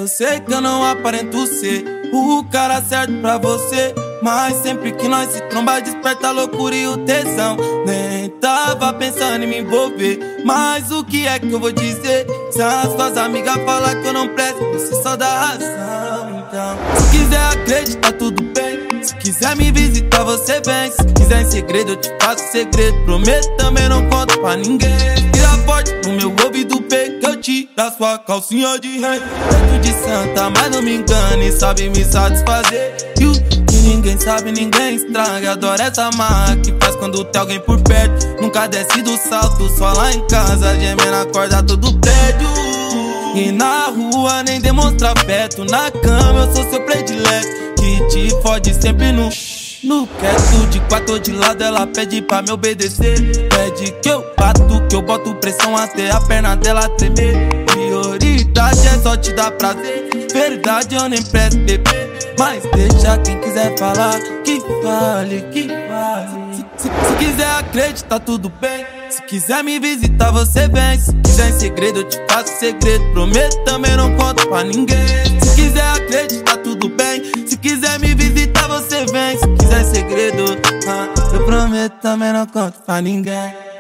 Eu sei que eu não aparento ser o cara certo pra você, mas sempre que nós se tromba desperta a loucura e o tesão. Nem tava pensando em me envolver, mas o que é que eu vou dizer? Se as suas amigas falar que eu não presto, você só dá razão. Então, se quiser acreditar tudo bem, se quiser me visitar você vem. Se quiser em segredo eu te faço segredo, prometo também não conto pra ninguém. Tira forte no meu ouvido peito que eu tiro da sua calcinha de rei. Peito de santa, mas não me engane, sabe me satisfazer. E o que ninguém sabe, ninguém estraga. Adoro essa marra que faz quando tem alguém por perto. Nunca desce do salto, só lá em casa, gemendo a corda todo prédio. E na rua nem demonstra afeto, na cama eu sou seu predileto, que te fode sempre no quieto. De quatro ou de lado ela pede pra me obedecer, pede que eu bato, que eu boto pressão até a perna dela tremer. Prioridade é só te dar prazer, verdade eu nem presto bebê, mas deixa quem quiser falar, que fale, que fale. Se quiser acreditar tudo bem, se quiser me visitar você vem. Se quiser em segredo eu te faço segredo, prometo também não conto pra ninguém. Se quiser acreditar tudo bem, se quiser me visitar você vem. Se quiser em segredo, eu prometo também não conto pra ninguém.